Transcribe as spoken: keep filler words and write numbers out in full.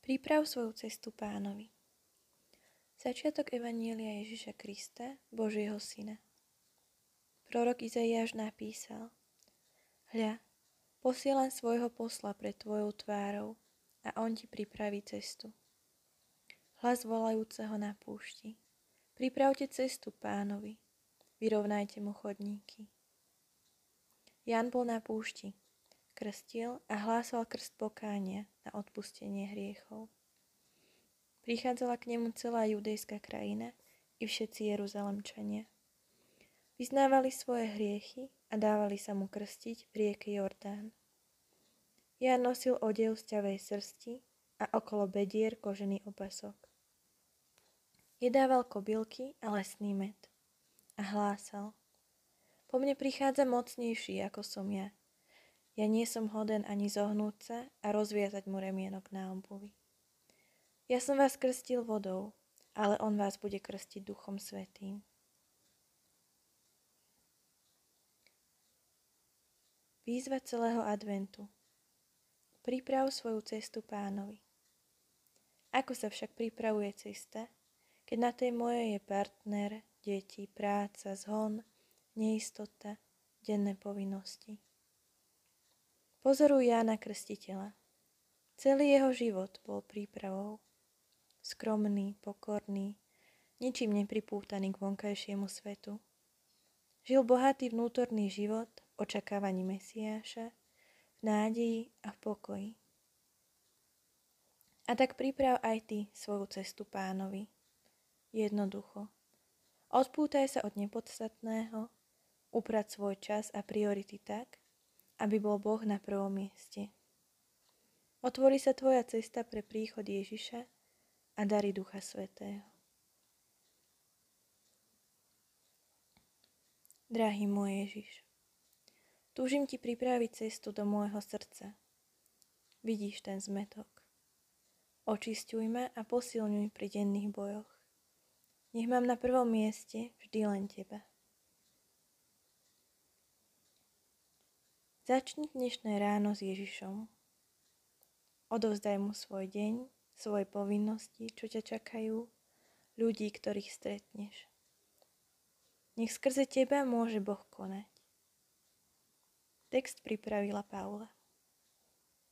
Priprav svoju cestu Pánovi. Začiatok Evanjelia Ježiša Krista, Božieho Syna. Prorok Izaiáš napísal: Hľa, posielam svojho posla pred tvojou tvárou a on ti pripraví cestu. Hlas volajúceho na púšti: Pripravte cestu Pánovi, vyrovnajte mu chodníky. Ján bol na púšti, krstil a hlásal krst pokánia na odpustenie hriechov. Prichádzala k nemu celá judejská krajina i všetci Jeruzalemčania. Vyznávali svoje hriechy a dávali sa mu krstiť v rieke Jordán. Ján nosil odev z ťavej srsti a okolo bedier kožený opasok. Jedával kobylky a lesný med a hlásal: Po mne prichádza mocnejší ako som ja. Ja nie som hoden ani zohnúť sa a rozviazať mu remienok na obuvi. Ja som vás krstil vodou, ale on vás bude krstiť Duchom Svätým. Výzva celého adventu. Priprav svoju cestu Pánovi. Ako sa však pripravuje cesta, keď na tej mojej je partner, deti, práca, zhon, neistota, denné povinnosti? Pozoruj Jána Krstiteľa. Celý jeho život bol prípravou. Skromný, pokorný, ničím nepripútaný k vonkajšiemu svetu. Žil bohatý vnútorný život v očakávaní Mesiáša, v nádeji a v pokoji. A tak priprav aj ty svoju cestu Pánovi. Jednoducho. Odpútaj sa od nepodstatného, uprať svoj čas a priority tak, aby bol Boh na prvom mieste. Otvorí sa tvoja cesta pre príchod Ježiša a dary Ducha Svätého. Drahý môj Ježiš, túžim ti pripraviť cestu do môjho srdca. Vidíš ten zmätok. Očisťuj ma a posilňuj pri denných bojoch. Nech mám na prvom mieste vždy len teba. Začni dnešné ráno s Ježišom. Odovzdaj mu svoj deň, svoje povinnosti, čo ťa čakajú, ľudí, ktorých stretneš. Nech skrze teba môže Boh konať. Text pripravila Paula.